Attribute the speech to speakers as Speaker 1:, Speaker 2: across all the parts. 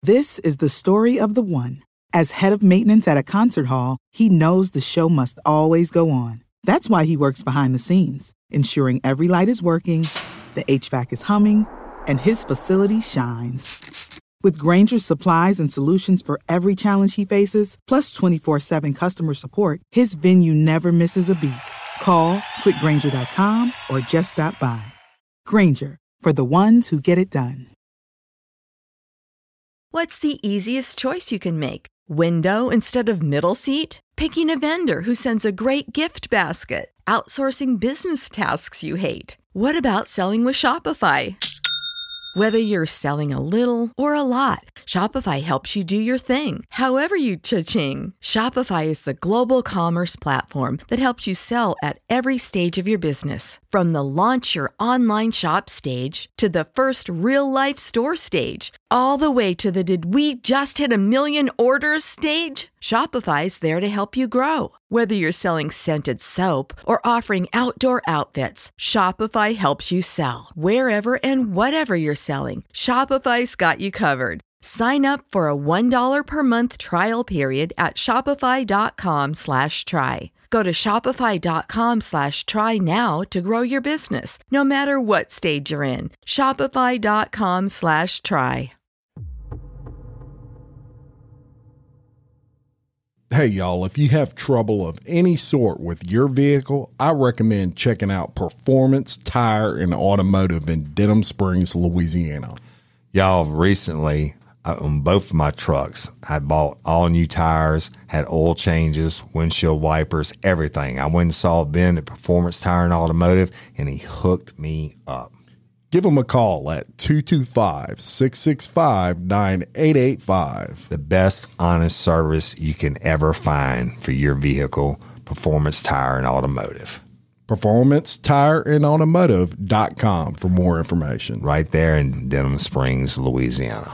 Speaker 1: This is the story of the one. As head of maintenance at a concert hall, he knows the show must always go on. That's why he works behind the scenes, ensuring every light is working, the HVAC is humming, and his facility shines. With Grainger's supplies and solutions for every challenge he faces, plus 24/7 customer support, his venue never misses a beat. Call quickgrainger.com or just stop by. Grainger, for the ones who get it done.
Speaker 2: What's the easiest choice you can make? Window instead of middle seat? Picking a vendor who sends a great gift basket? Outsourcing business tasks you hate? What about selling with Shopify? Whether you're selling a little or a lot, Shopify helps you do your thing, however you cha-ching. Shopify is the global commerce platform that helps you sell at every stage of your business. From the launch your online shop stage to the first real-life store stage, all the way to the did we just hit a million orders stage. Shopify's there to help you grow. Whether you're selling scented soap or offering outdoor outfits, Shopify helps you sell. Wherever and whatever you're selling, Shopify's got you covered. Sign up for a $1 per month trial period at shopify.com/try. Go to shopify.com/try now to grow your business, no matter what stage you're in. Shopify.com/try.
Speaker 3: Hey, y'all, if you have trouble of any sort with your vehicle, I recommend checking out Performance Tire and Automotive in Denham Springs, Louisiana.
Speaker 4: Y'all, recently, on both of my trucks, I bought all new tires, had oil changes, windshield wipers, everything. I went and saw Ben at Performance Tire and Automotive, and he hooked me up.
Speaker 3: Give them a call at 225-665-9885.
Speaker 4: The best honest service you can ever find for your vehicle, Performance Tire and Automotive.
Speaker 3: PerformanceTireandAutomotive.com for more information.
Speaker 4: Right there in Denham Springs, Louisiana.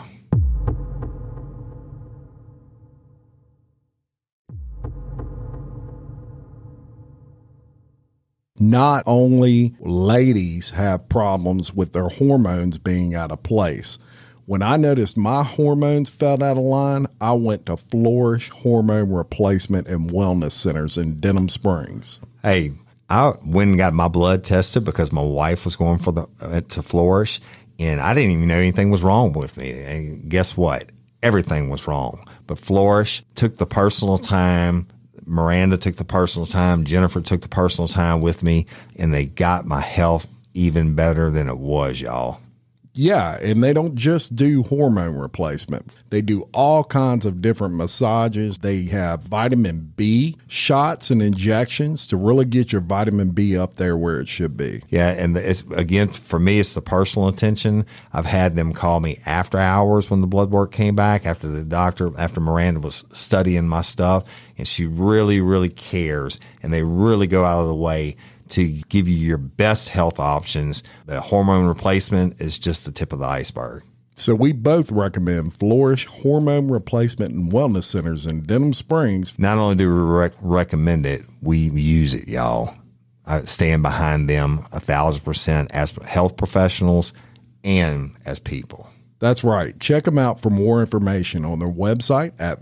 Speaker 3: Not only ladies have problems with their hormones being out of place. When I noticed my hormones fell out of line, I went to Flourish Hormone Replacement and Wellness Centers in Denham Springs.
Speaker 4: Hey, I went and got my blood tested because my wife was going for to Flourish, and I didn't even know anything was wrong with me. And guess what? Everything was wrong. But Flourish took the personal time. Miranda took the personal time. Jennifer took the personal time with me, and they got my health even better than it was, y'all.
Speaker 3: Yeah, and they don't just do hormone replacement. They do all kinds of different massages. They have vitamin B shots and injections to really get your vitamin B up there where it should be.
Speaker 4: Yeah, and it's, again, for me, it's the personal attention. I've had them call me after hours when the blood work came back, after Miranda was studying my stuff, and she really, really cares, and they really go out of the way to give you your best health options. The hormone replacement is just the tip of the iceberg.
Speaker 3: So we both recommend Flourish Hormone Replacement and Wellness Centers in Denham Springs.
Speaker 4: Not only do we recommend it, we use it, y'all. I stand behind them 1,000% as health professionals and as people.
Speaker 3: That's right. Check them out for more information on their website at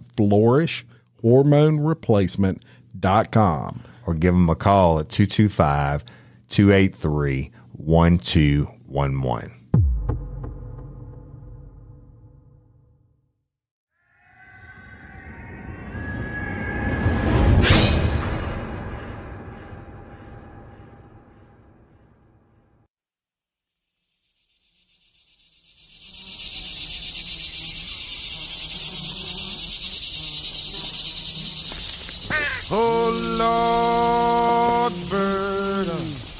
Speaker 3: flourishhormonereplacement.com.
Speaker 4: Or give them a call at 225-283-1211.
Speaker 5: Oh, Lord, burden.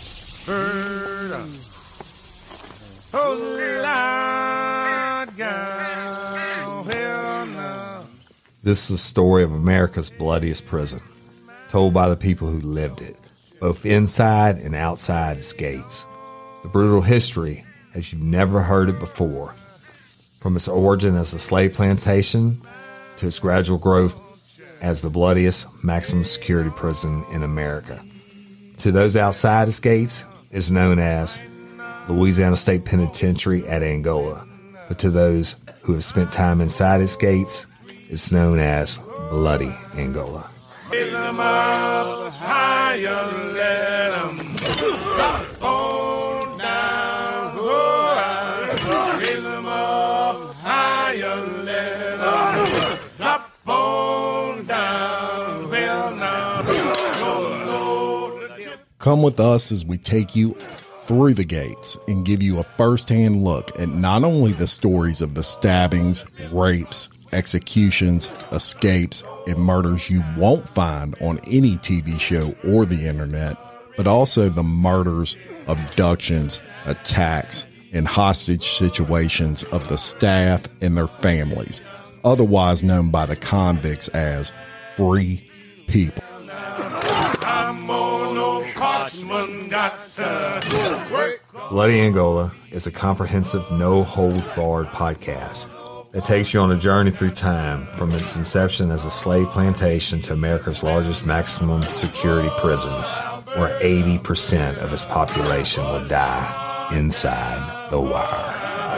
Speaker 5: Oh, Lord, God, oh, hell no.
Speaker 4: This is the story of America's bloodiest prison, told by the people who lived it, both inside and outside its gates. The brutal history as you've never heard it before, from its origin as a slave plantation to its gradual growth as the bloodiest maximum security prison in America. To those outside its gates is known as Louisiana State Penitentiary at Angola. but to those who have spent time inside its gates, it's known as Bloody Angola.
Speaker 5: Raise 'em up higher, let 'em drop on down. Oh, raise 'em up higher, let 'em drop on down. Well, now, don't know the difference.
Speaker 3: Come with us as we take you through the gates and give you a first-hand look at not only the stories of the stabbings, rapes, executions, escapes, and murders you won't find on any TV show or the internet, but also the murders, abductions, attacks, and hostage situations of the staff and their families, otherwise known by the convicts as free people.
Speaker 5: I'm on no Kochman, got to work.
Speaker 4: Bloody Angola is a comprehensive, no-hold-barred podcast that takes you on a journey through time from its inception as a slave plantation to America's largest maximum security prison, where 80% of its population will die inside the wire.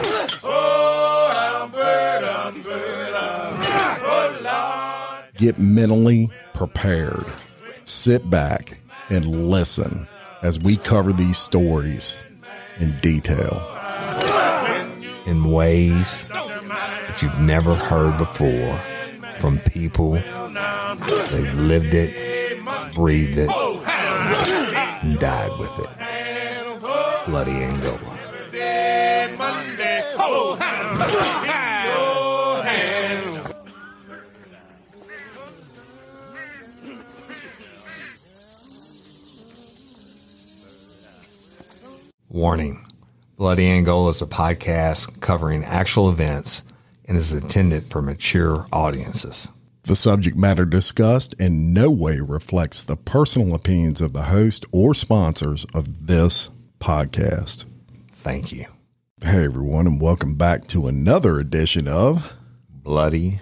Speaker 3: Get mentally prepared. Sit back and listen as we cover these stories in detail.
Speaker 4: In ways that you've never heard before from people they've lived it, breathed it, and died with it. Bloody Angola. Warning. Bloody Angola is a podcast covering actual events and is intended for mature audiences.
Speaker 3: The subject matter discussed in no way reflects the personal opinions of the host or sponsors of this podcast.
Speaker 4: Thank you.
Speaker 3: Hey, everyone, and welcome back to another edition of
Speaker 4: Bloody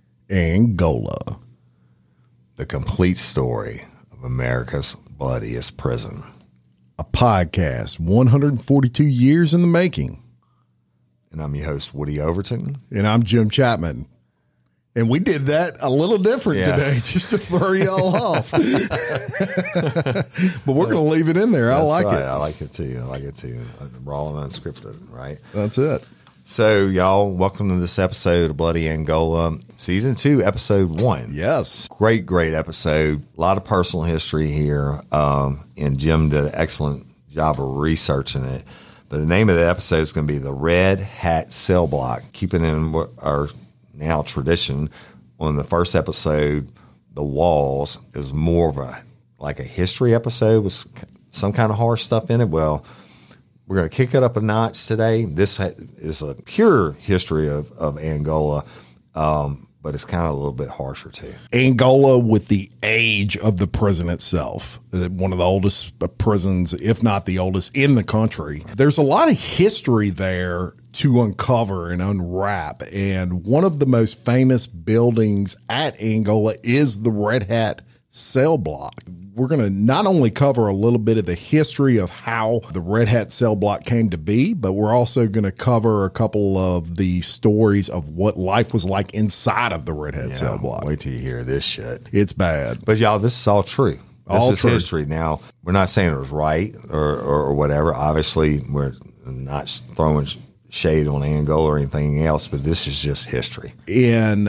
Speaker 3: Angola,
Speaker 4: the complete story of America's bloodiest prison.
Speaker 3: a podcast 142 years in the making.
Speaker 4: And I'm your host, Woody Overton.
Speaker 3: And I'm Jim Chapman. And we did that a little different today just to throw y'all off. But we're going to leave it in there. I like it.
Speaker 4: I like it too. Raw and unscripted, right?
Speaker 3: That's it.
Speaker 4: So, y'all, welcome to this episode of Bloody Angola, Season 2, Episode 1.
Speaker 3: Yes.
Speaker 4: Great episode. A lot of personal history here. And Jim did an excellent job of researching it. But the name of the episode is going to be The Red Hat Cell Block, keeping in our now tradition. On the first episode, The Walls, is more of a history episode with some kind of harsh stuff in it. Well, we're going to kick it up a notch today. This is a pure history of Angola, but it's kind of a little bit harsher too.
Speaker 3: Angola with the age of the prison itself, one of the oldest prisons, if not the oldest in the country. There's a lot of history there to uncover and unwrap. And one of the most famous buildings at Angola is the Red Hat Cell Block. We're going to not only cover a little bit of the history of how the Red Hat Cell Block came to be, but we're also going to cover a couple of the stories of what life was like inside of the Red Hat Cell Block.
Speaker 4: Wait till you hear this shit.
Speaker 3: It's bad.
Speaker 4: But y'all, this is all true. This is history. Now, we're not saying it was right or whatever. Obviously, we're not throwing shade on Angola or anything else, but this is just history.
Speaker 3: In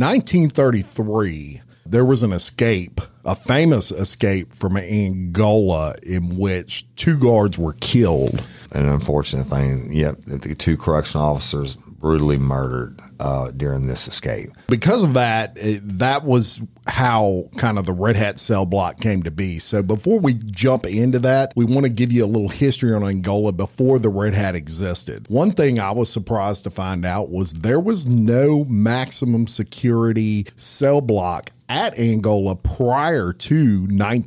Speaker 3: 1933, there was an escape, a famous escape from Angola in which 2 guards were killed.
Speaker 4: An unfortunate thing. Yep, the 2 correctional officers brutally murdered during this escape.
Speaker 3: Because of that, that was how kind of the Red Hat Cell Block came to be. So before we jump into that, we want to give you a little history on Angola before the Red Hat existed. One thing I was surprised to find out was there was no maximum security cell block at Angola prior to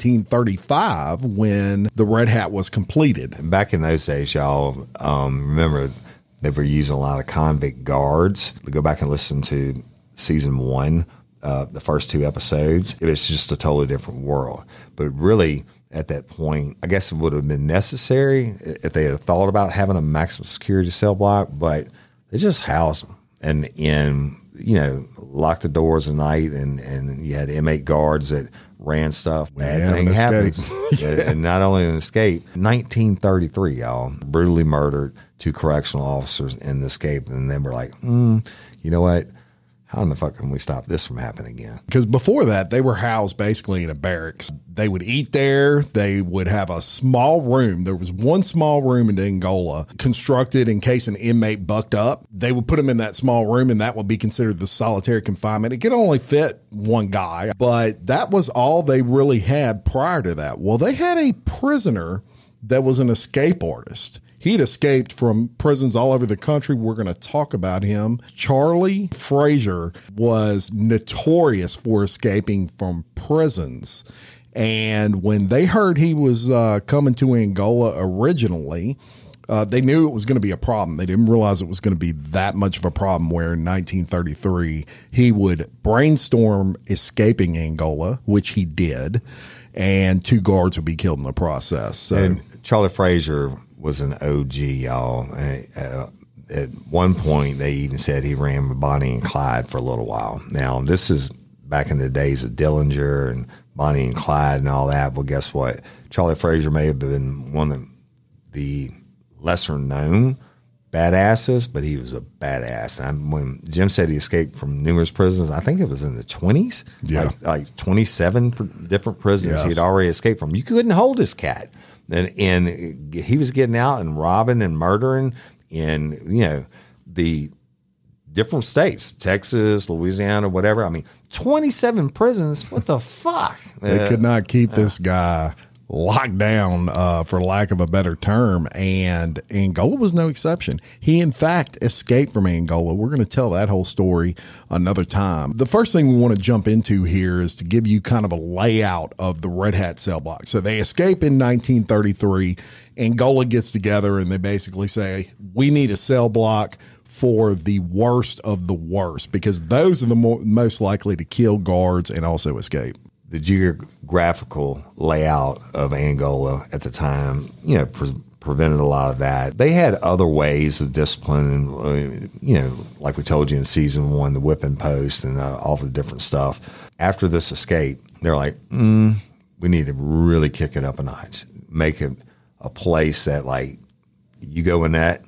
Speaker 3: 1935 when the Red Hat was completed.
Speaker 4: Back in those days, y'all, remember they were using a lot of convict guards. Go back and listen to season 1, the first 2 episodes. It was just a totally different world. But really, at that point, I guess it would have been necessary if they had thought about having a maximum security cell block, but They just housed them and locked the doors at night, and you had inmate guards that ran stuff. Bad thing happens. And not only an escape, 1933, y'all, brutally murdered 2 correctional officers in the escape. And then we're like, you know what? How in the fuck can we stop this from happening again?
Speaker 3: Because before that, they were housed basically in a barracks. They would eat there. They would have a small room. There was one small room in Angola constructed in case an inmate bucked up. They would put him in that small room, and that would be considered the solitary confinement. It could only fit one guy, but that was all they really had prior to that. Well, they had a prisoner that was an escape artist. He'd escaped from prisons all over the country. We're going to talk about him. Charlie Frazier was notorious for escaping from prisons. And when they heard he was coming to Angola originally, they knew it was going to be a problem. They didn't realize it was going to be that much of a problem, where in 1933, he would brainstorm escaping Angola, which he did, and 2 guards would be killed in the process. So,
Speaker 4: and Charlie Frazier was an OG, y'all. At one point, they even said he ran with Bonnie and Clyde for a little while. Now, this is back in the days of Dillinger and Bonnie and Clyde and all that. Well, guess what? Charlie Frazier may have been one of the lesser known badasses, but he was a badass. And when Jim said he escaped from numerous prisons, I think it was in the 20s, like 27 different prisons he had already escaped from. You couldn't hold this cat. And he was getting out and robbing and murdering in, the different states, Texas, Louisiana, whatever. I mean, 27 prisons. What the fuck?
Speaker 3: They could not keep this guy locked down, for lack of a better term, and Angola was no exception. He, in fact, escaped from Angola. We're going to tell that whole story another time. The first thing we want to jump into here is to give you kind of a layout of the Red Hat cell block. So they escape in 1933. Angola gets together, and they basically say, we need a cell block for the worst of the worst, because those are the most likely to kill guards and also escape.
Speaker 4: The geographical layout of Angola at the time, prevented a lot of that. They had other ways of discipline, and, like we told you in season 1, the whipping post and all the different stuff. After this escape, they're like, we need to really kick it up a notch, make it a place that, like, you go in that,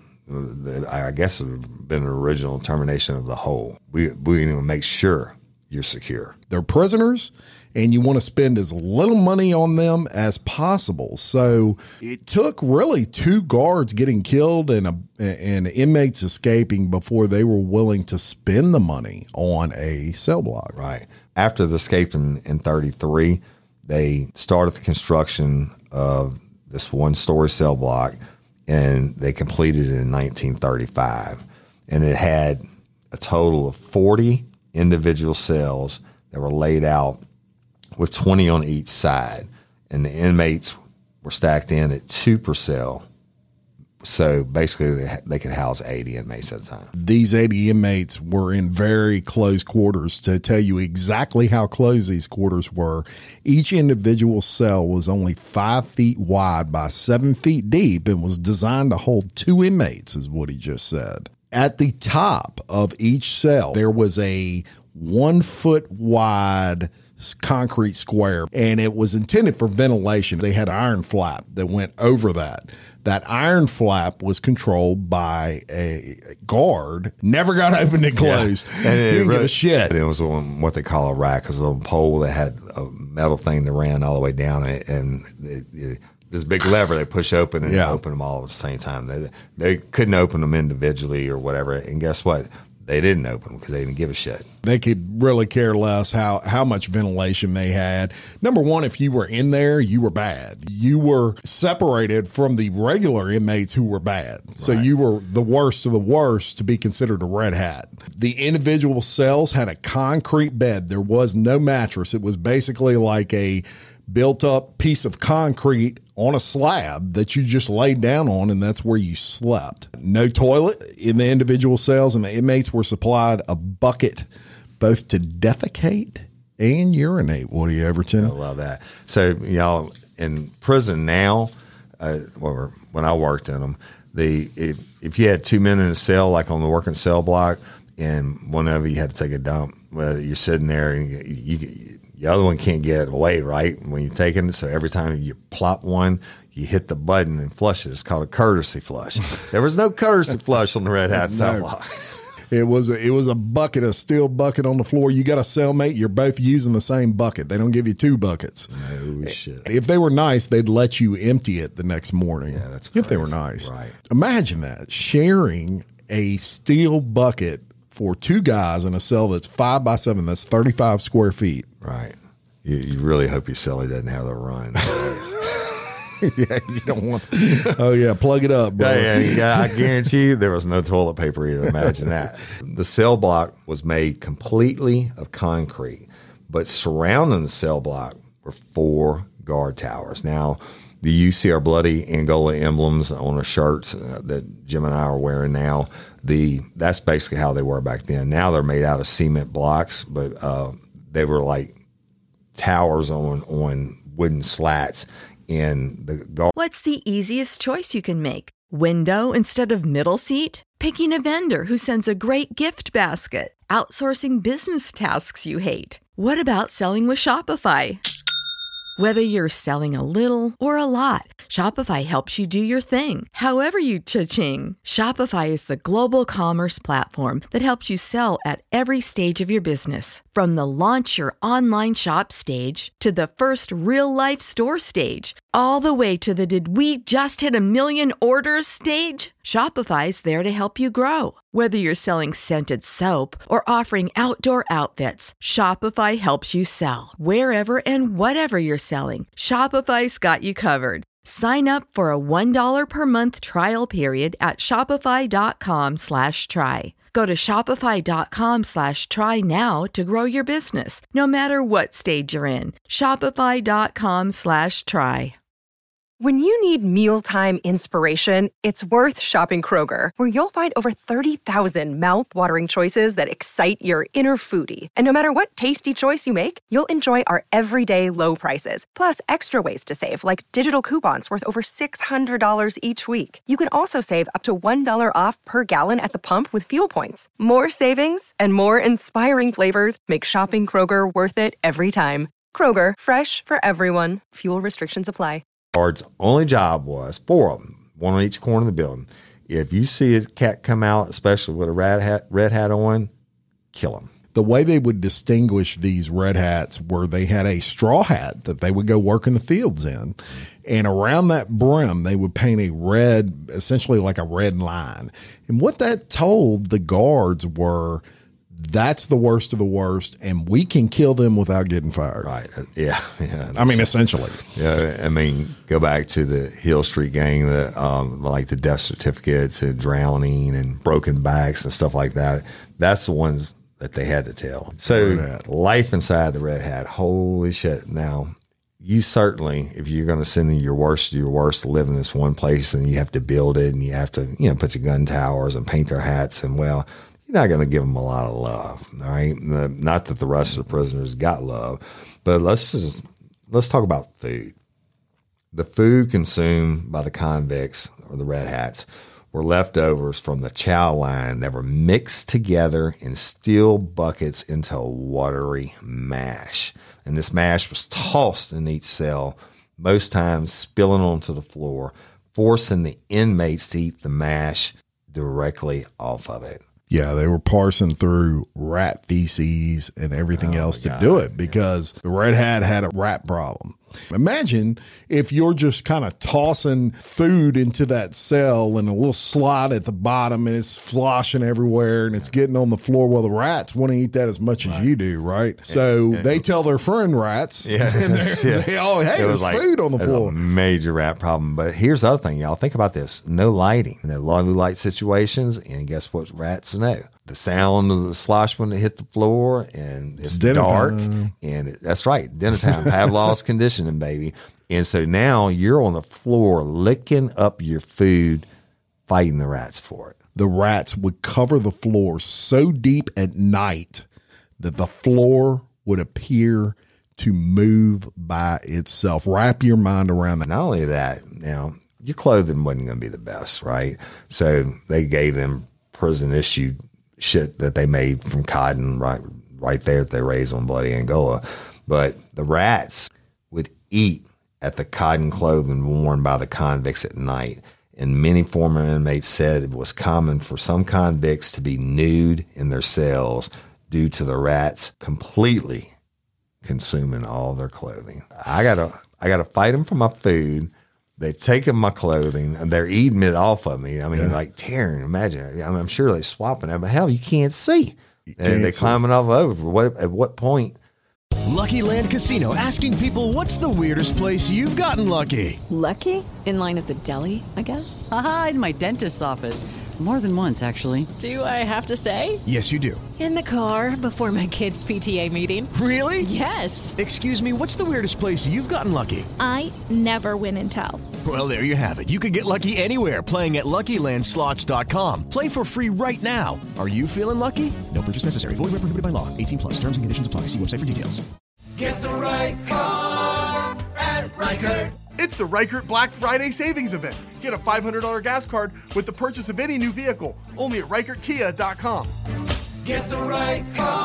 Speaker 4: I guess it would have been an original termination of the whole. We need to make sure you're secure.
Speaker 3: They're prisoners, and you want to spend as little money on them as possible. So it took really 2 guards getting killed and inmates escaping before they were willing to spend the money on a cell block.
Speaker 4: Right. After the escape in 33, they started the construction of this 1-story cell block, and they completed it in 1935. And it had a total of 40 individual cells that were laid out with 20 on each side, and the inmates were stacked in at 2 per cell. So basically they could house 80 inmates at a time.
Speaker 3: These 80 inmates were in very close quarters. To tell you exactly how close these quarters were, each individual cell was only 5 feet wide by 7 feet deep and was designed to hold 2 inmates, is what he just said. At the top of each cell, there was a 1 foot wide concrete square, and it was intended for ventilation. They had an iron flap that went over that. That iron flap was controlled by a guard, never got opened and closed.
Speaker 4: Yeah. And it
Speaker 3: didn't
Speaker 4: really,
Speaker 3: give a shit.
Speaker 4: It was on what they call a rack, because a little pole that had a metal thing that ran all the way down it, and this big lever they push open and open them all at the same time. They couldn't open them individually or whatever, and guess what? They didn't open them because they didn't give a shit.
Speaker 3: They could really care less how much ventilation they had. Number one, if you were in there, you were bad. You were separated from the regular inmates who were bad. So you were the worst of the worst to be considered a Red Hat. The individual cells had a concrete bed. There was no mattress. It was basically like a built-up piece of concrete on a slab that you just laid down on, and that's where you slept. No toilet in the individual cells, and the inmates were supplied a bucket both to defecate and urinate. Woody Everton.
Speaker 4: I love that. So, y'all, in prison now, when I worked in them, If you had 2 men in a cell, like on the working cell block, and one of you had to take a dump, well, you're sitting there and the other one can't get away, right? When you're taking it, so every time you plop one, you hit the button and flush it. It's called a courtesy flush. There was no courtesy flush on the Red Hat cell block.
Speaker 3: It was a bucket, a steel bucket on the floor. You got a cellmate, you're both using the same bucket. They don't give you two buckets.
Speaker 4: No shit.
Speaker 3: If they were nice, they'd let you empty it the next morning.
Speaker 4: Yeah, that's crazy.
Speaker 3: If they were nice.
Speaker 4: Right.
Speaker 3: Imagine that, sharing a steel bucket for two guys in a cell that's 5 by 7. That's 35 square feet.
Speaker 4: Right. You really hope your cellie doesn't have the run.
Speaker 3: Yeah, you don't want. Oh yeah, plug it up, bro.
Speaker 4: Yeah, I guarantee you there was no toilet paper either. Imagine that. The cell block was made completely of concrete, but surrounding the cell block were 4 guard towers. Now, you see our bloody Angola emblems on our shirts that Jim and I are wearing now. That's basically how they were back then. Now they're made out of cement blocks, but they were like towers on wooden slats. In the guard.
Speaker 2: What's the easiest choice you can make? Window instead of middle seat? Picking a vendor who sends a great gift basket? Outsourcing business tasks you hate? What about selling with Shopify? Whether you're selling a little or a lot, Shopify helps you do your thing, however you cha-ching. Shopify is the global commerce platform that helps you sell at every stage of your business. From the launch your online shop stage to the first real-life store stage, all the way to the did we just hit 1 million orders stage. Shopify's there to help you grow. Whether you're selling scented soap or offering outdoor outfits, Shopify helps you sell. Wherever and whatever you're selling, Shopify's got you covered. Sign up for a $1 per month trial period at shopify.com/try. Go to shopify.com/try now to grow your business, no matter what stage you're in. Shopify.com/try.
Speaker 6: When you need mealtime inspiration, it's worth shopping Kroger, where you'll find over 30,000 mouth-watering choices that excite your inner foodie. And no matter what tasty choice you make, you'll enjoy our everyday low prices, plus extra ways to save, like digital coupons worth over $600 each week. You can also save up to $1 off per gallon at the pump with fuel points. More savings and more inspiring flavors make shopping Kroger worth it every time. Kroger, fresh for everyone. Fuel restrictions apply.
Speaker 4: Guard's only job was 4 of them, one on each corner of the building. If you see a cat come out, especially with a red hat on, kill him.
Speaker 3: The way they would distinguish these red hats were they had a straw hat that they would go work in the fields in. And around that brim, they would paint a red, essentially like a red line. And what that told the guards were, that's the worst of the worst, and we can kill them without getting fired.
Speaker 4: Right. Yeah.
Speaker 3: I mean, essentially.
Speaker 4: Yeah. I mean, go back to the Hill Street gang, like the death certificates and drowning and broken backs and stuff like that. That's the ones that they had to tell. So life inside the Red Hat, holy shit. Now, you certainly, if you're going to send in your worst to live in this one place, and you have to build it and you have to, put your gun towers and paint their hats, and well, you're not going to give them a lot of love, all right? Not that the rest of the prisoners got love, but let's talk about food. The food consumed by the convicts or the Red Hats were leftovers from the chow line that were mixed together in steel buckets into a watery mash. And this mash was tossed in each cell, most times spilling onto the floor, forcing the inmates to eat the mash directly off of it.
Speaker 3: Yeah, they were parsing through rat feces and everything else to do it because the Red Hat had a rat problem. Imagine if you're just kind of tossing food into that cell in a little slot at the bottom and it's sloshing everywhere and it's getting on the floor. Well, the rats want to eat that as much as you do, right? So they tell their friend rats, and they all, hey, there's food on the floor.
Speaker 4: A major rat problem. But here's the other thing, y'all. Think about this. No lighting. In low light situations, and guess what rats know? The sound of the slosh when it hit the floor, and it's dark, and that's right, dinner time, Pavlov's conditioning, baby. And so now you're on the floor licking up your food, fighting the rats for it.
Speaker 3: The rats would cover the floor so deep at night that the floor would appear to move by itself. Wrap your mind around that.
Speaker 4: Not only that, now your clothing wasn't going to be the best, right? So they gave them prison issued shit that they made from cotton right there that they raised on Bloody Angola. But the rats would eat at the cotton clothing worn by the convicts at night. And many former inmates said it was common for some convicts to be nude in their cells due to the rats completely consuming all their clothing. I gotta fight them for my food. They've taken my clothing and they're eating it off of me. I mean, like tearing. Imagine. I'm sure they're swapping it, but hell, you can't see. And they're climbing all over. At what point?
Speaker 7: Lucky Land Casino, asking people, what's the weirdest place you've gotten lucky?
Speaker 8: Lucky? In line at the deli, I guess?
Speaker 9: Aha, in my dentist's office. More than once, actually.
Speaker 8: Do I have to say?
Speaker 7: Yes, you do.
Speaker 10: In the car before my kids' PTA meeting.
Speaker 7: Really?
Speaker 10: Yes.
Speaker 7: Excuse me, what's the weirdest place you've gotten lucky?
Speaker 11: I never win and tell.
Speaker 7: Well, there you have it. You can get lucky anywhere, playing at LuckyLandSlots.com. Play for free right now. Are you feeling lucky? No purchase necessary. Void where prohibited by law. 18 plus. Terms and conditions apply. See website for details.
Speaker 5: Get the right car at Reichert.
Speaker 12: It's the Reichert Black Friday Savings Event. Get a $500 gas card with the purchase of any new vehicle, only at ReichertKia.com.
Speaker 5: Get the right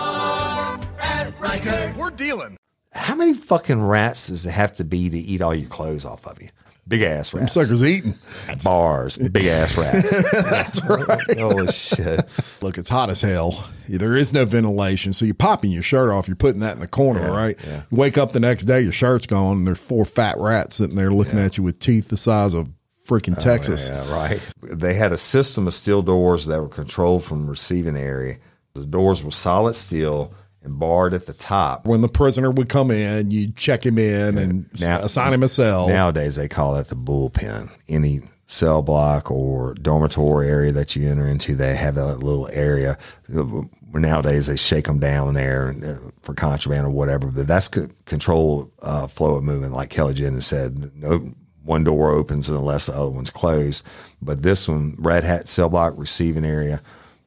Speaker 5: car at Reichert.
Speaker 12: We're dealing.
Speaker 4: How many fucking rats does it have to be to eat all your clothes off of you? Big ass rats.
Speaker 3: Them suckers eating.
Speaker 4: Bars. Big ass rats.
Speaker 3: That's right.
Speaker 4: Oh, shit.
Speaker 3: Look, it's hot as hell. There is no ventilation, so you're popping your shirt off. You're putting that in the corner, right? Yeah. You wake up the next day, your shirt's gone, and there's 4 fat rats sitting there looking at you with teeth the size of freaking Texas.
Speaker 4: Yeah, right. They had a system of steel doors that were controlled from the receiving area. The doors were solid steel and barred at the top.
Speaker 3: When the prisoner would come in, you'd check him in and assign him a cell.
Speaker 4: Nowadays, they call that the bullpen. Any cell block or dormitory area that you enter into, they have that little area. Nowadays, they shake them down there for contraband or whatever, but that's control flow of movement, like Kelly Jenner said. No one door opens unless the other one's closed. But this one, Red Hat cell block receiving area,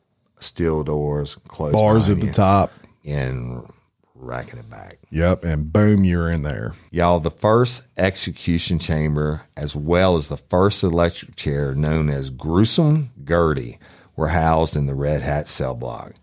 Speaker 4: steel doors, closed.
Speaker 3: Bars at the top.
Speaker 4: And racking it back.
Speaker 3: Yep, and boom, you're in there.
Speaker 4: Y'all, the first execution chamber, as well as the first electric chair, known as Gruesome Gertie, were housed in the Red Hat cell block.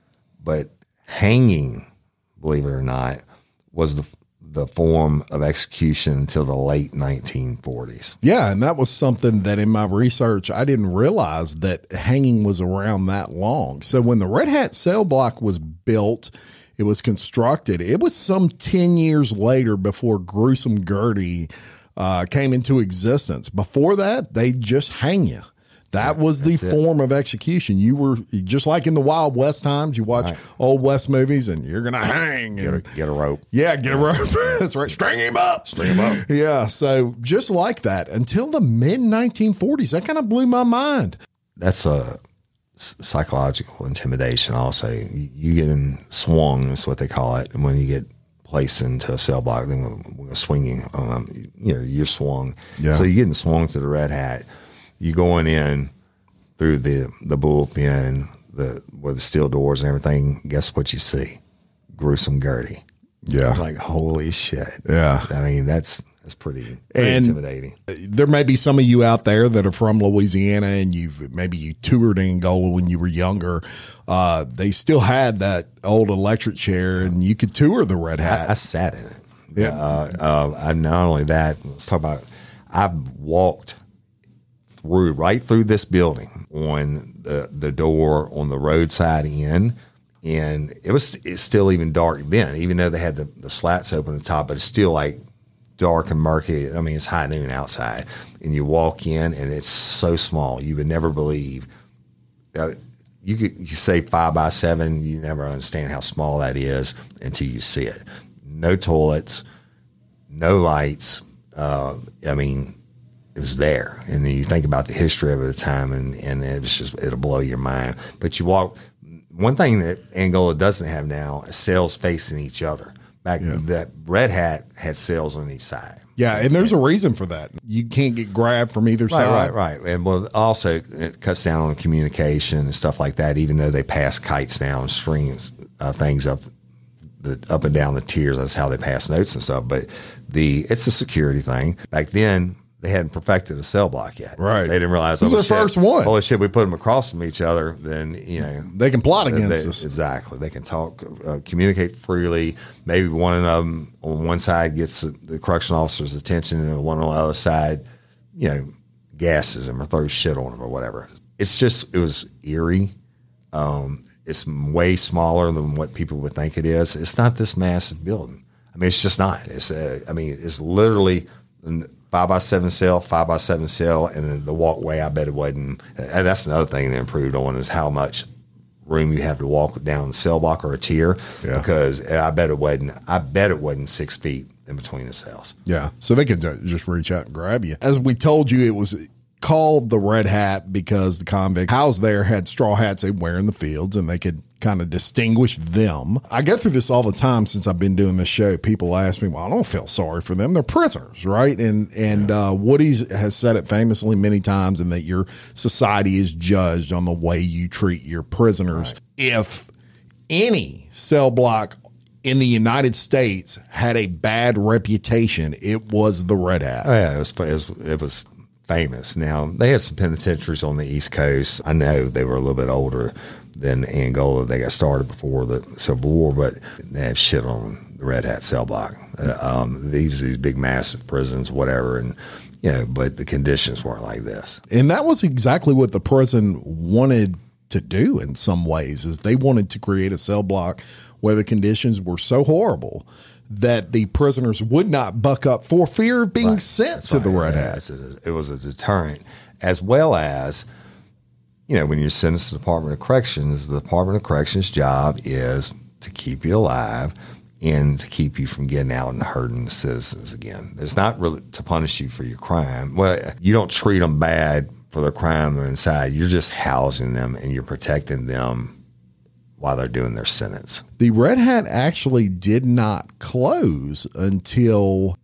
Speaker 4: But hanging, believe it or not, was the form of execution until the late 1940s.
Speaker 3: Yeah, and that was something that in my research, I didn't realize that hanging was around that long. So when the Red Hat cell block was built, it was constructed, it was some 10 years later before Gruesome Gertie came into existence. Before that, they just hang you. That was the form of execution. You were just like in the Wild West times. You watch old West movies, and you're gonna hang.
Speaker 4: Get a rope.
Speaker 3: Yeah, get a rope. That's right. String him up. Yeah. So just like that until the mid 1940s, that kind of blew my mind.
Speaker 4: That's a psychological intimidation. Also, you get swung is what they call it, and when you get placed into a cell block, then we're swinging. You're swung. Yeah. So you're getting swung to the Red Hat. You going in through the bullpen, where the steel doors and everything. Guess what you see? Gruesome Gertie.
Speaker 3: Yeah,
Speaker 4: like holy shit.
Speaker 3: Yeah,
Speaker 4: I mean that's pretty intimidating.
Speaker 3: There may be some of you out there that are from Louisiana and you toured Angola when you were younger. They still had that old electric chair, and you could tour the Red Hat.
Speaker 4: I sat in it. Yeah. Not only that, let's talk about. I've walked right through this building on the door on the roadside in, and it's still even dark then, even though they had the slats open at the top, but it's still like dark and murky. I mean, it's high noon outside, and you walk in, and it's so small. You would never believe. You say 5 by 7, you never understand how small that is until you see it. No toilets, no lights. I mean, it was there. And then you think about the history of it at the time, and it was just, it'll blow your mind. But you walk, one thing that Angola doesn't have now is cells facing each other. Back that Red Hat had cells on each side.
Speaker 3: Yeah, and there's a reason for that. You can't get grabbed from either side.
Speaker 4: Right. And also it cuts down on communication and stuff like that, even though they pass kites now and strings things up and down the tiers. That's how they pass notes and stuff. But it's a security thing. Back then, they hadn't perfected a cell block yet.
Speaker 3: Right.
Speaker 4: They didn't realize
Speaker 3: this is their first one.
Speaker 4: Holy shit, we put them across from each other, then,
Speaker 3: they can plot against us.
Speaker 4: Exactly. They can talk, communicate freely. Maybe one of them on one side gets the correctional officer's attention, and one on the other side, gasses him or throws shit on him or whatever. It was eerie. It's way smaller than what people would think it is. It's not this massive building. I mean, it's just not. It's literally 5x7 cell, 5x7 cell, and then the walkway. I bet it wasn't. And that's another thing they improved on is how much room you have to walk down the cell block or a tier. Yeah. Because I bet it wasn't 6 feet in between the cells.
Speaker 3: Yeah, so they could just reach out and grab you. As we told you, it was called the Red Hat because the convict housed there had straw hats they wear in the fields, and they could kind of distinguish them. I go through this all the time since I've been doing this show. People ask me, well, I don't feel sorry for them. They're prisoners, right? And Woody has said it famously many times, and that your society is judged on the way you treat your prisoners. Right. If any cell block in the United States had a bad reputation, it was the Red Hat.
Speaker 4: Oh, yeah, it was famous. Now, they had some penitentiaries on the East Coast. I know they were a little bit older than Angola. They got started before the Civil War, but they have shit on the Red Hat cell block. These big, massive prisons, whatever, and but the conditions weren't like this.
Speaker 3: And that was exactly what the prison wanted to do in some ways, is they wanted to create a cell block where the conditions were so horrible that the prisoners would not buck up for fear of being sent to the Red Hat.
Speaker 4: It was a deterrent, as well as, when you're sentenced to the Department of Corrections, the Department of Corrections' job is to keep you alive and to keep you from getting out and hurting the citizens again. It's not really to punish you for your crime. Well, you don't treat them bad for their crime they're inside. You're just housing them and you're protecting them while they're doing their sentence.
Speaker 3: The Red Hat actually did not close until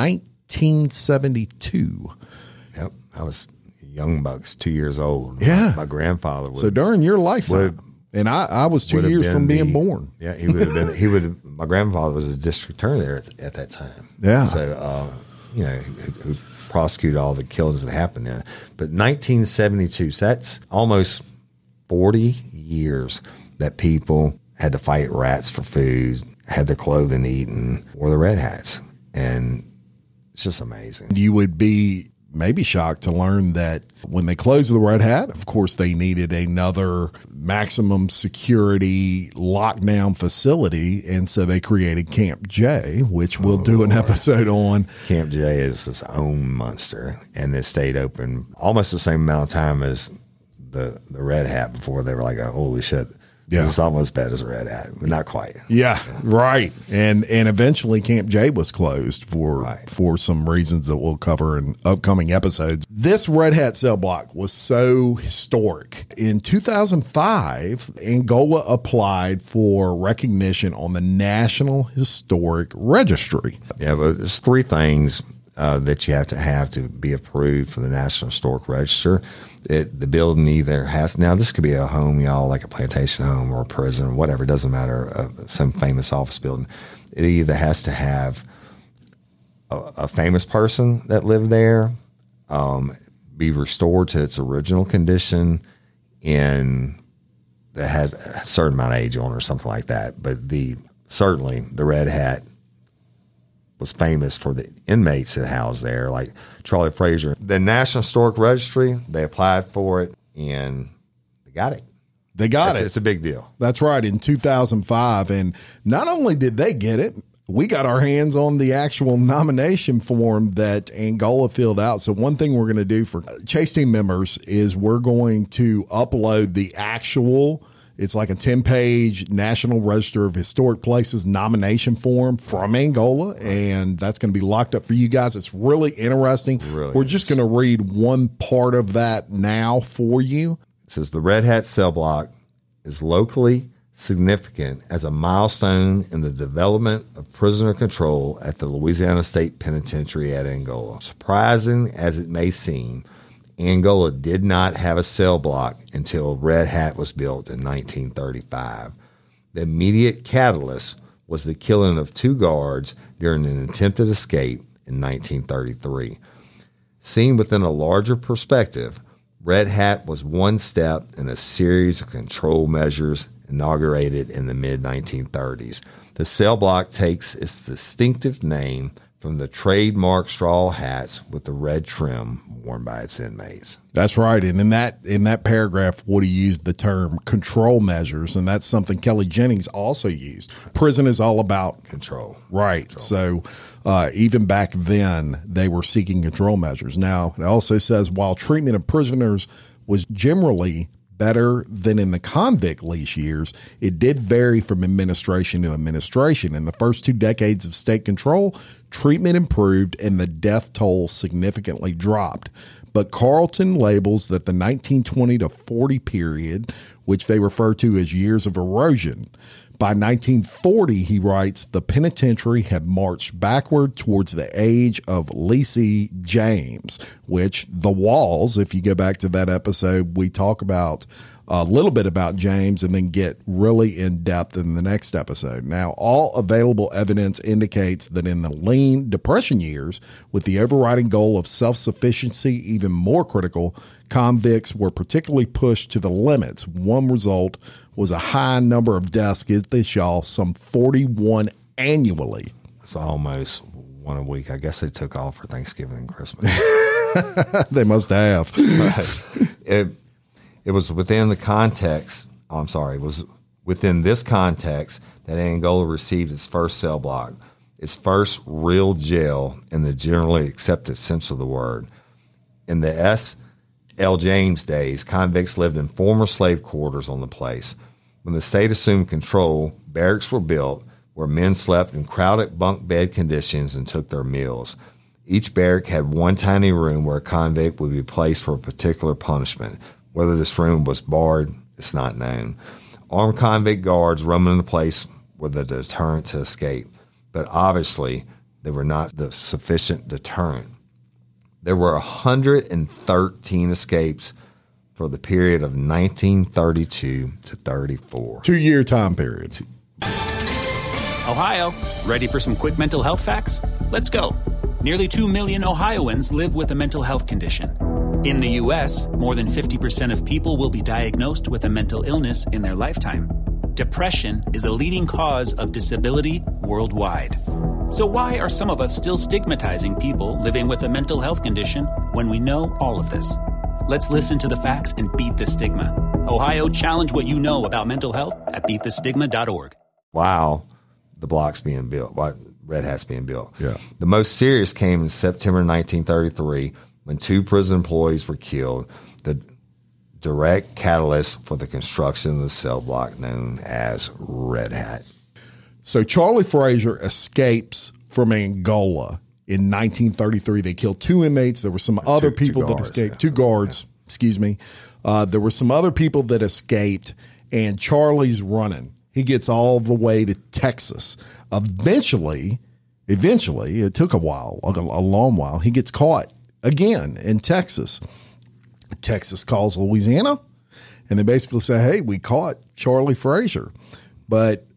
Speaker 3: 1972.
Speaker 4: Yep. I was young bucks, 2 years old.
Speaker 3: Yeah.
Speaker 4: My grandfather would.
Speaker 3: So during your lifetime. And I was 2 years from being born.
Speaker 4: Yeah, he would have been. My grandfather was a district attorney there at that time.
Speaker 3: Yeah.
Speaker 4: So, who prosecuted all the killings that happened there. But 1972, so that's almost 40 years that people had to fight rats for food, had their clothing eaten, wore the Red Hats. And it's just amazing.
Speaker 3: You would be maybe shocked to learn that when they closed the Red Hat, of course, they needed another maximum security lockdown facility. And so they created Camp J, which we'll do an episode on.
Speaker 4: Camp J is its own monster, and it stayed open almost the same amount of time as the Red Hat before they were like, oh, holy shit. Yeah. It's almost as bad as Red Hat, but not quite.
Speaker 3: Yeah, right. And eventually Camp J was closed for some reasons that we'll cover in upcoming episodes. This Red Hat cell block was so historic. In 2005, Angola applied for recognition on the National Historic Registry.
Speaker 4: Yeah, but there's three things that you have to be approved for the National Historic Register. The building either has, now this could be a home, y'all, like a plantation home or a prison, whatever, it doesn't matter, some famous office building. It either has to have a famous person that lived there, be restored to its original condition, and that had a certain amount of age on or something like that. But certainly the Red Hat was famous for the inmates that housed there, like Charlie Frazier. The National Historic Registry, they applied for it, and they got it.
Speaker 3: They got it.
Speaker 4: It's a big deal.
Speaker 3: That's right, in 2005. And not only did they get it, we got our hands on the actual nomination form that Angola filled out. So one thing we're going to do for Chase Team members is we're going to upload the actual, it's like a 10-page National Register of Historic Places nomination form from Angola, and that's going to be locked up for you guys. It's really interesting. We're just going to read one part of that now for you.
Speaker 4: It says, the Red Hat cell block is locally significant as a milestone in the development of prisoner control at the Louisiana State Penitentiary at Angola. Surprising as it may seem, Angola did not have a cell block until Red Hat was built in 1935. The immediate catalyst was the killing of 2 guards during an attempted escape in 1933. Seen within a larger perspective, Red Hat was one step in a series of control measures inaugurated in the mid-1930s. The cell block takes its distinctive name from the trademark straw hats with the red trim worn by its inmates.
Speaker 3: That's right. And in that paragraph, Woody used the term control measures, and that's something Kelly Jennings also used. Prison is all about
Speaker 4: control.
Speaker 3: Right. Control. So even back then, they were seeking control measures. Now, it also says while treatment of prisoners was generally better than in the convict lease years, it did vary from administration to administration. In the first 2 decades of state control, treatment improved and the death toll significantly dropped. But Carlton labels that the 1920 to 40 period, which they refer to as years of erosion. By 1940, he writes, the penitentiary had marched backward towards the age of Lacey James, which the walls, if you go back to that episode, we talk about a little bit about James and then get really in depth in the next episode. Now, all available evidence indicates that in the lean depression years, with the overriding goal of self-sufficiency even more critical, convicts were particularly pushed to the limits. One result was a high number of deaths. Get this, y'all, some 41 annually.
Speaker 4: It's almost one a week. I guess they took off for Thanksgiving and Christmas.
Speaker 3: They must have.
Speaker 4: Right. It was within the context, it was within this context that Angola received its first cell block, its first real jail in the generally accepted sense of the word. In the S.L. James days, convicts lived in former slave quarters on the place. When the state assumed control, barracks were built where men slept in crowded bunk bed conditions and took their meals. Each barrack had one tiny room where a convict would be placed for a particular punishment. Whether this room was barred, it's not known. Armed convict guards roaming the place were the deterrent to escape, but obviously they were not the sufficient deterrent. There were 113 escapes for the period of 1932 to 34.
Speaker 3: 2-year time period.
Speaker 13: Ohio, ready for some quick mental health facts? Let's go. Nearly 2 million Ohioans live with a mental health condition. In the U.S., more than 50% of people will be diagnosed with a mental illness in their lifetime. Depression is a leading cause of disability worldwide. So why are some of us still stigmatizing people living with a mental health condition when we know all of this? Let's listen to the facts and beat the stigma. Ohio, challenge what you know about mental health at beatthestigma.org.
Speaker 4: Wow, the block's being built, Red Hat's being built.
Speaker 3: Yeah.
Speaker 4: The most serious came in September 1933 when 2 prison employees were killed, the direct catalyst for the construction of the cell block known as Red Hat.
Speaker 3: So Charlie Frazier escapes from Angola in 1933. They killed 2 inmates. There were some other people that escaped. Yeah. 2 guards, excuse me. There were some other people that escaped, and Charlie's running. He gets all the way to Texas. Eventually, it took a while, a long while, he gets caught again in Texas. Texas calls Louisiana, and they basically say, hey, we caught Charlie Frazier. But,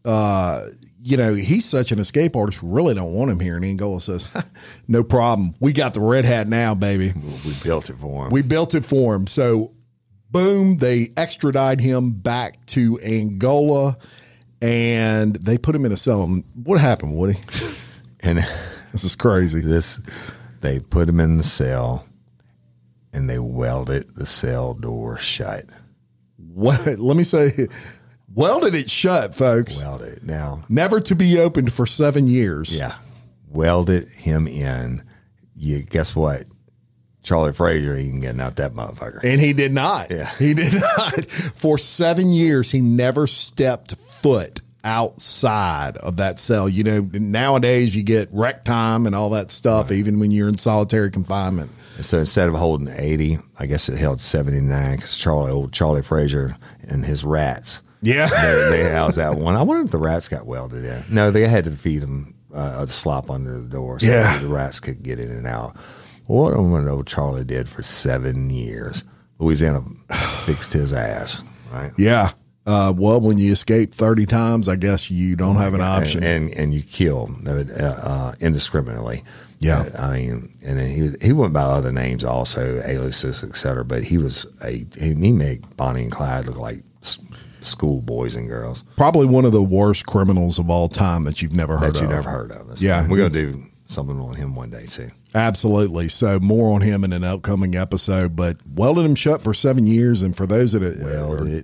Speaker 3: he's such an escape artist, we really don't want him here. And Angola says, no problem. We got the Red Hat now, baby.
Speaker 4: We built it for him. So, boom, they extradite him back to Angola, and they put him in a cell. What happened, Woody?
Speaker 3: And this is crazy.
Speaker 4: They put him in the cell, and they welded the cell door shut.
Speaker 3: What? Let me say, welded it shut, folks.
Speaker 4: Welded it. Now,
Speaker 3: never to be opened for 7 years.
Speaker 4: Yeah, welded him in. Guess what? Charlie Frazier, he ain't getting out that motherfucker.
Speaker 3: And he did not.
Speaker 4: Yeah,
Speaker 3: he did not. For 7 years, he never stepped foot outside of that cell. Nowadays you get rec time and all that stuff, right, even when you're in solitary confinement.
Speaker 4: And so instead of holding 80, I guess it held 79 because Charlie Frazier and his rats.
Speaker 3: Yeah.
Speaker 4: they housed that one. I wonder if the rats got welded in. No, they had to feed them the slop under the door so the rats could get in and out. What I want to know what Charlie did for 7 years. Louisiana fixed his ass, right?
Speaker 3: Yeah. Well, when you escape 30 times, I guess you don't have an option.
Speaker 4: And you kill indiscriminately.
Speaker 3: Yeah.
Speaker 4: I mean, and then he went by other names also, aliases, et cetera, but he made Bonnie and Clyde look like school boys and girls.
Speaker 3: Probably one of the worst criminals of all time that you've never heard of.
Speaker 4: That you never heard of.
Speaker 3: Yeah.
Speaker 4: We're going to do something on him one day too.
Speaker 3: Absolutely. So more on him in an upcoming episode, but welded him shut for 7 years. And for those that
Speaker 4: welded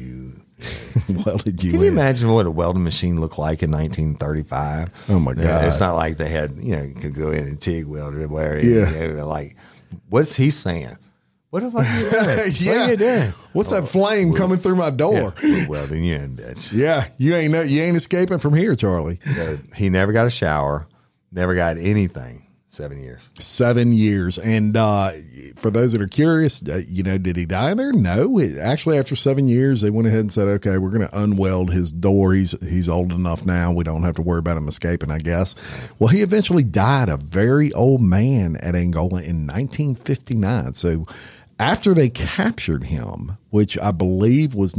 Speaker 3: you
Speaker 4: Can you imagine what a welding machine looked like in 1935?
Speaker 3: Oh my God.
Speaker 4: It's not like they had, could go in and TIG weld it where like, what's he saying? What the fuck are you doing?
Speaker 3: Yeah.
Speaker 4: What are you doing?
Speaker 3: What's that flame coming through my door?
Speaker 4: Yeah, welding you in, bitch.
Speaker 3: Yeah. You ain't escaping from here, Charlie.
Speaker 4: He never got a shower, never got anything. 7 years.
Speaker 3: 7 years. And for those that are curious, did he die there? No. Actually, after 7 years, they went ahead and said, okay, we're going to unweld his door. He's old enough now. We don't have to worry about him escaping, I guess. Well, he eventually died a very old man at Angola in 1959. So after they captured him, which I believe was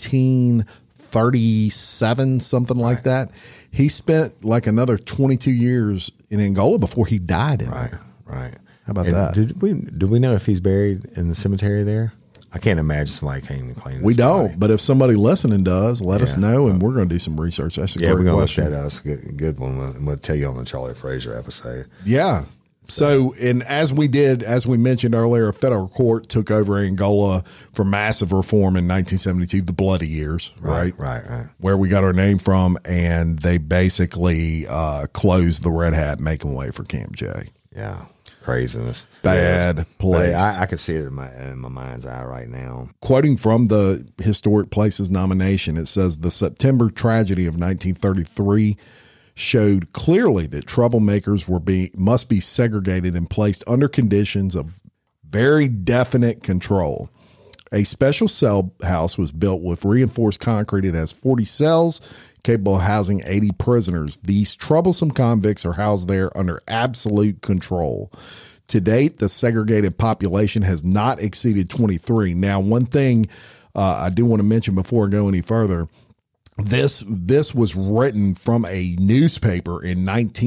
Speaker 3: 1937, something like that, he spent like another 22 years in Angola before he died in there.
Speaker 4: Right.
Speaker 3: How about that?
Speaker 4: Do we know if he's buried in the cemetery there? I can't imagine somebody came and claimed
Speaker 3: We don't,
Speaker 4: body.
Speaker 3: but if somebody listening does, let us know, and we're going to do some research. That's a great
Speaker 4: we're going to
Speaker 3: question.
Speaker 4: look that up. It's a good one. We'll tell you on the Charlie Fraser episode.
Speaker 3: Yeah. So, and as we mentioned earlier, a federal court took over Angola for massive reform in 1972, the Bloody Years, right?
Speaker 4: Right.
Speaker 3: Where we got our name from, and they basically closed the Red Hat, making way for Camp J.
Speaker 4: Yeah, craziness.
Speaker 3: Bad place.
Speaker 4: I can see it in my mind's eye right now.
Speaker 3: Quoting from the Historic Places nomination, it says, the September tragedy of 1933 showed clearly that troublemakers must be segregated and placed under conditions of very definite control. A special cell house was built with reinforced concrete. It has 40 cells capable of housing 80 prisoners. These troublesome convicts are housed there under absolute control. To date, the segregated population has not exceeded 23. Now, one thing I do want to mention before I go any further, This was written from a newspaper in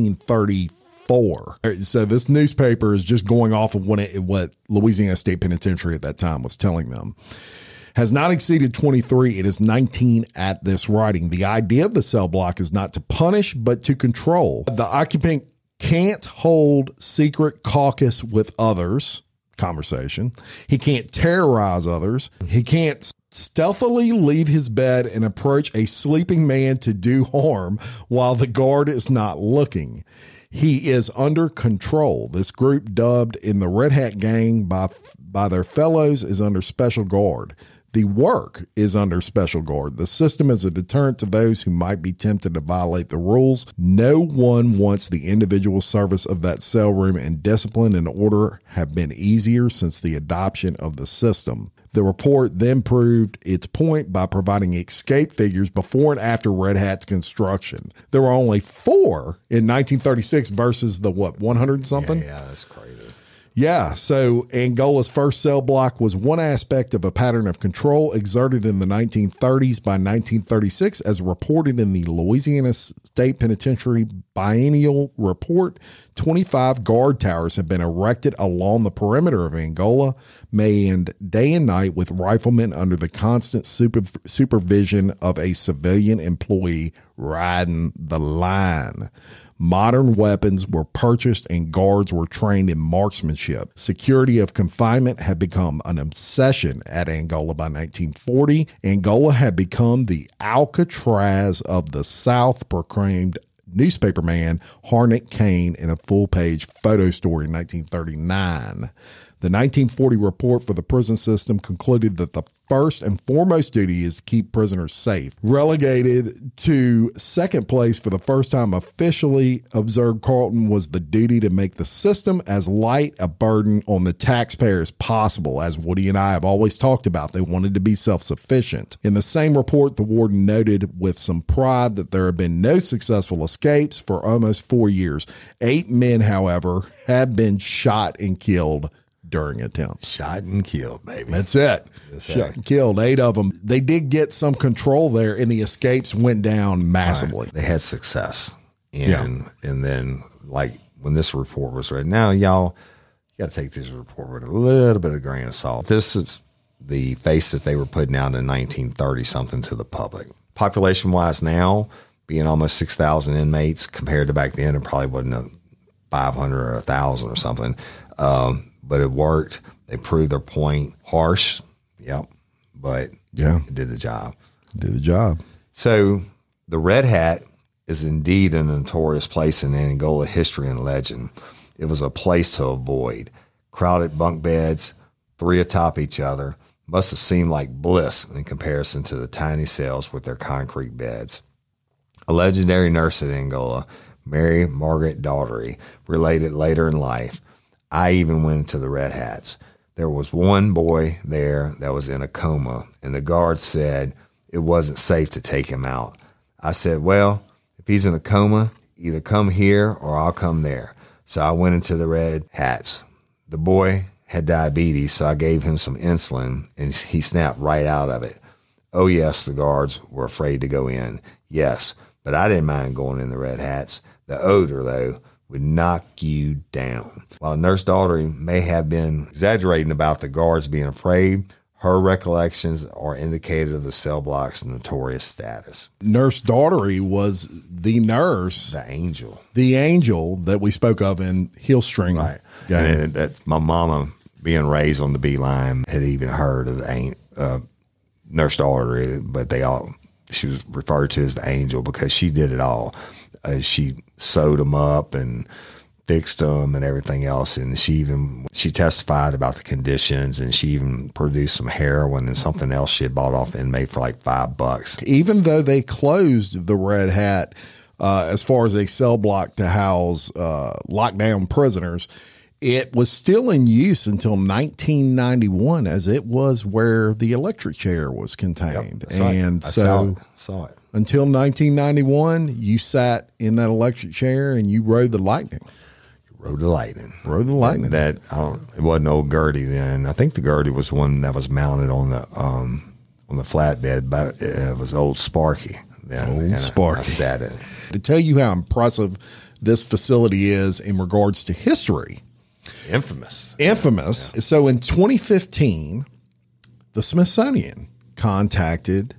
Speaker 3: 1934. So this newspaper is just going off of what Louisiana State Penitentiary at that time was telling them. Has not exceeded 23. It is 19 at this writing. The idea of the cell block is not to punish, but to control. The occupant can't hold secret caucus with others. Conversation. He can't terrorize others. He can't stealthily leave his bed and approach a sleeping man to do harm while the guard is not looking. He is under control. This group, dubbed in the Red Hat Gang by their fellows, is under special guard. The work is under special guard. The system is a deterrent to those who might be tempted to violate the rules. No one wants the individual service of that cell room, and discipline and order have been easier since the adoption of the system. The report then proved its point by providing escape figures before and after Red Hat's construction. There were only 4 in 1936 versus the 100 something?
Speaker 4: Yeah, that's crazy.
Speaker 3: Yeah, so Angola's first cell block was one aspect of a pattern of control exerted in the 1930s. By 1936, as reported in the Louisiana State Penitentiary Biennial Report, 25 guard towers have been erected along the perimeter of Angola, manned day and night with riflemen under the constant supervision of a civilian employee riding the line. Modern weapons were purchased and guards were trained in marksmanship. Security of confinement had become an obsession at Angola by 1940. Angola had become the Alcatraz of the South, proclaimed newspaperman Harnett Kane in a full-page photo story in 1939. The 1940 report for the prison system concluded that the first and foremost duty is to keep prisoners safe. Relegated to second place for the first time officially, observed Carlton, was the duty to make the system as light a burden on the taxpayer as possible. As Woody and I have always talked about, they wanted to be self-sufficient. In the same report, the warden noted with some pride that there have been no successful escapes for almost 4 years. 8 men, however, have been shot and killed during attempts.
Speaker 4: Shot and killed, baby.
Speaker 3: That's it. Shot and killed. 8 of them. They did get some control there, and the escapes went down massively.
Speaker 4: Right. They had success. And then, like when this report was read. Now, y'all, you got to take this report with a little bit of grain of salt. This is the face that they were putting out in 1930 something to the public. Population wise now, being almost 6,000 inmates compared to back then, it probably wasn't 500 or 1,000 or something. But it worked. They proved their point. Harsh. Yep. But it did the job.
Speaker 3: Did the job.
Speaker 4: So the Red Hat is indeed a notorious place in Angola history and legend. It was a place to avoid. Crowded bunk beds, 3 atop each other, must have seemed like bliss in comparison to the tiny cells with their concrete beds. A legendary nurse at Angola, Mary Margaret Daugherty, related later in life, I even went into the Red Hats. There was one boy there that was in a coma, and the guard said it wasn't safe to take him out. I said, well, if he's in a coma, either come here or I'll come there. So I went into the Red Hats. The boy had diabetes, so I gave him some insulin, and he snapped right out of it. Oh, yes, the guards were afraid to go in. Yes, but I didn't mind going in the Red Hats. The odor, though, would knock you down. While Nurse Daugherty may have been exaggerating about the guards being afraid, her recollections are indicative of the cell block's notorious status.
Speaker 3: Nurse Daugherty was the nurse.
Speaker 4: The angel.
Speaker 3: The angel that we spoke of in Hillstring.
Speaker 4: Right. And that's my mama, being raised on the Beeline, had even heard of the Nurse Daugherty, but she was referred to as the angel because she did it all. She sewed them up and fixed them and everything else. And she testified about the conditions, and she even produced some heroin and something else she had bought off inmate for like $5.
Speaker 3: Even though they closed the Red Hat as far as a cell block to house lockdown prisoners, it was still in use until 1991, as it was where the electric chair was contained.
Speaker 4: Yep, and
Speaker 3: right.
Speaker 4: So I saw it.
Speaker 3: Until 1991, you sat in that electric chair and you rode the Lightning.
Speaker 4: Rode the Lightning.
Speaker 3: And
Speaker 4: it wasn't old Gertie then. I think the Gertie was one that was mounted on the flatbed, but it was old Sparky. Then,
Speaker 3: Sparky.
Speaker 4: I sat in it.
Speaker 3: To tell you how impressive this facility is in regards to history.
Speaker 4: Infamous.
Speaker 3: Yeah. So in 2015, the Smithsonian contacted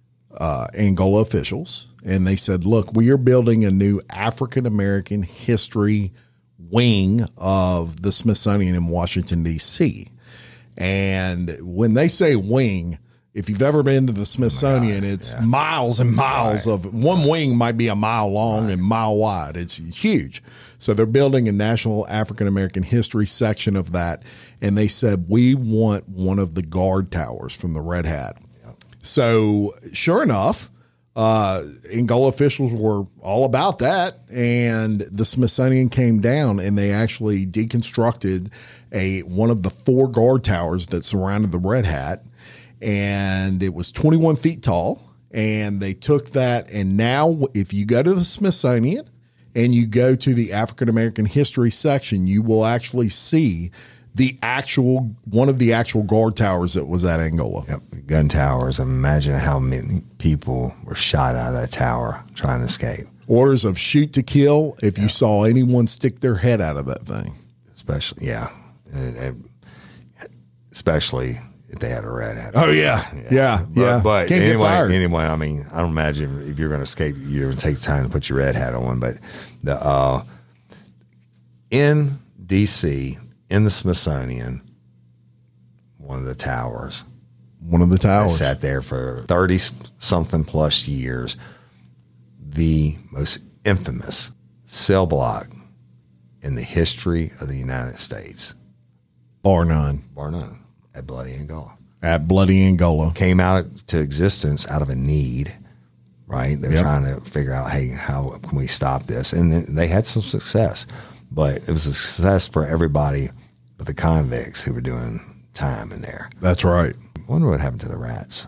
Speaker 3: Angola officials, and they said, look, we are building a new African-American history wing of the Smithsonian in Washington, D.C. And when they say wing, if you've ever been to the Smithsonian, it's miles and miles of one wing might be a mile long and mile wide. It's huge. So they're building a National African-American History section of that. And they said, we want one of the guard towers from the Red Hat. Yep. So sure enough, Angola officials were all about that. And the Smithsonian came down and they actually deconstructed one of the 4 guard towers that surrounded the Red Hat. And it was 21 feet tall, and they took that. And now if you go to the Smithsonian and you go to the African-American history section, you will actually see one of the actual guard towers that was at Angola.
Speaker 4: Yep. Gun towers. Imagine how many people were shot out of that tower trying to escape.
Speaker 3: Orders of shoot to kill if you saw anyone stick their head out of that thing.
Speaker 4: Especially, especially if they had a Red Hat.
Speaker 3: Oh, yeah.
Speaker 4: But
Speaker 3: Can't get fired.
Speaker 4: Anyway, I mean, I don't imagine if you're going to escape, you're going to take time to put your Red Hat on. But in D.C., in the Smithsonian, one of the towers. I sat there for 30-something plus years. The most infamous cell block in the history of the United States.
Speaker 3: Bar none.
Speaker 4: At Bloody
Speaker 3: Angola.
Speaker 4: Came out to existence out of a need, right? They're trying to figure out, hey, how can we stop this? And they had some success, but it was a success for everybody but the convicts who were doing time in there.
Speaker 3: That's right.
Speaker 4: I wonder what happened to the rats.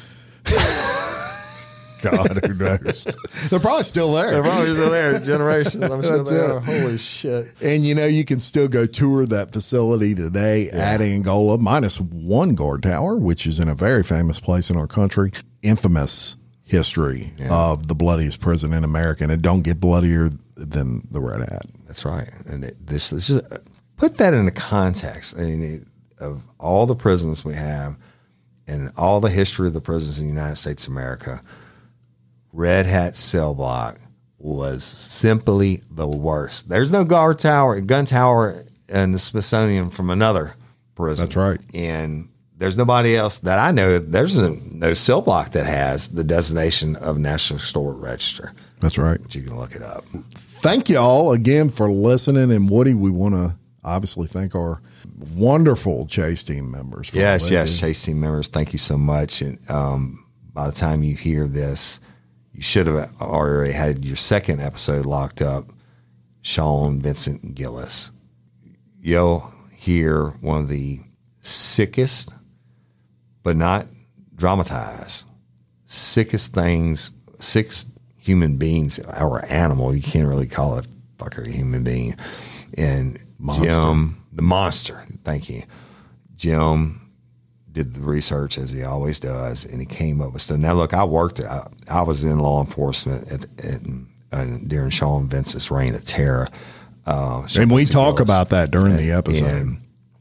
Speaker 3: God, who knows? They're probably still there.
Speaker 4: Generations. I'm sure they are. Holy shit.
Speaker 3: And, you can still go tour that facility today at Angola, minus one guard tower, which is in a very famous place in our country. Infamous history of the bloodiest prison in America. And it don't get bloodier than the Red Hat.
Speaker 4: That's right. And this is put that into context. I mean, of all the prisons we have and all the history of the prisons in the United States of America, Red Hat cell block was simply the worst. There's no gun tower in the Smithsonian from another prison.
Speaker 3: That's right.
Speaker 4: And there's nobody else that I know. There's no cell block that has the designation of National Historic Register.
Speaker 3: That's right.
Speaker 4: But you can look it up.
Speaker 3: Thank you all again for listening. And Woody, we want to obviously thank our wonderful Chase team members.
Speaker 4: Yes, Chase team members. Thank you so much. And by the time you hear this, you should have already had your second episode locked up, Sean, Vincent, and Gillis. You'll hear one of the sickest, but not dramatized, sickest human beings, or animal. You can't really call it a human being. And monster. Jim, the monster, thank you. Jim did the research as he always does, and he came up with stuff. Now, look, I was in law enforcement during Sean Vince's reign of terror.
Speaker 3: And we talk about that during the episode.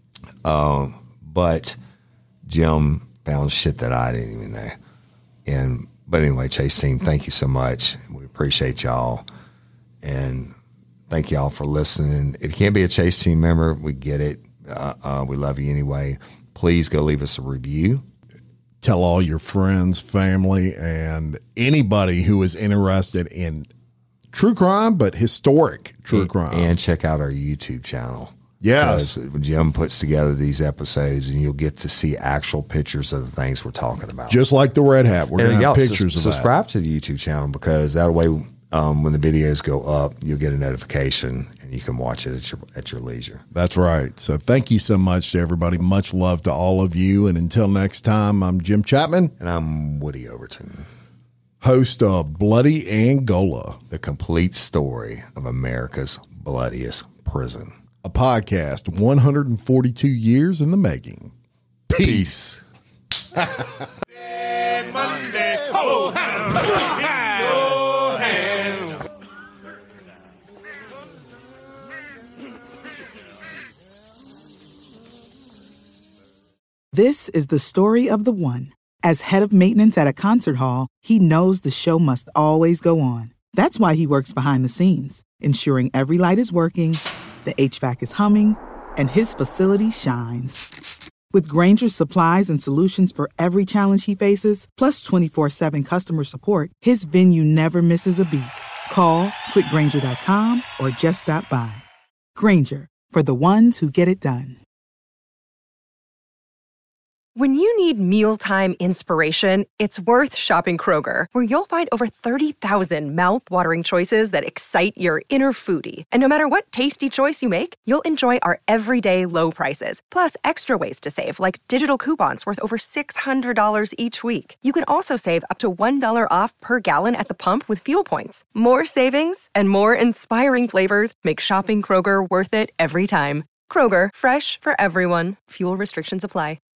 Speaker 4: But Jim found shit that I didn't even know. But anyway, Chase team, thank you so much. We appreciate y'all. And thank y'all for listening. If you can't be a Chase team member, we get it. We love you anyway. Please go leave us a review.
Speaker 3: Tell all your friends, family, and anybody who is interested in true crime, but historic true crime.
Speaker 4: And check out our YouTube channel.
Speaker 3: Yes.
Speaker 4: Because Jim puts together these episodes, and you'll get to see actual pictures of the things we're talking about.
Speaker 3: Just like the Red Hat. We're going to have pictures of that.
Speaker 4: Subscribe to the YouTube channel, because that way when the videos go up, you'll get a notification and you can watch it at your leisure.
Speaker 3: That's right. So thank you so much to everybody. Much love to all of you. And until next time, I'm Jim Chapman.
Speaker 4: And I'm Woody Overton,
Speaker 3: host of Bloody Angola,
Speaker 4: the complete story of America's bloodiest prison.
Speaker 3: A podcast 142 years in the making. Peace.
Speaker 5: Monday, hold
Speaker 1: This is the story of the one. As head of maintenance at a concert hall, he knows the show must always go on. That's why he works behind the scenes, ensuring every light is working, the HVAC is humming, and his facility shines. With Grainger's supplies and solutions for every challenge he faces, plus 24/7 customer support, his venue never misses a beat. Call quickgrainger.com or just stop by. Grainger, for the ones who get it done.
Speaker 6: When you need mealtime inspiration, it's worth shopping Kroger, where you'll find over 30,000 mouth-watering choices that excite your inner foodie. And no matter what tasty choice you make, you'll enjoy our everyday low prices, plus extra ways to save, like digital coupons worth over $600 each week. You can also save up to $1 off per gallon at the pump with fuel points. More savings and more inspiring flavors make shopping Kroger worth it every time. Kroger, fresh for everyone. Fuel restrictions apply.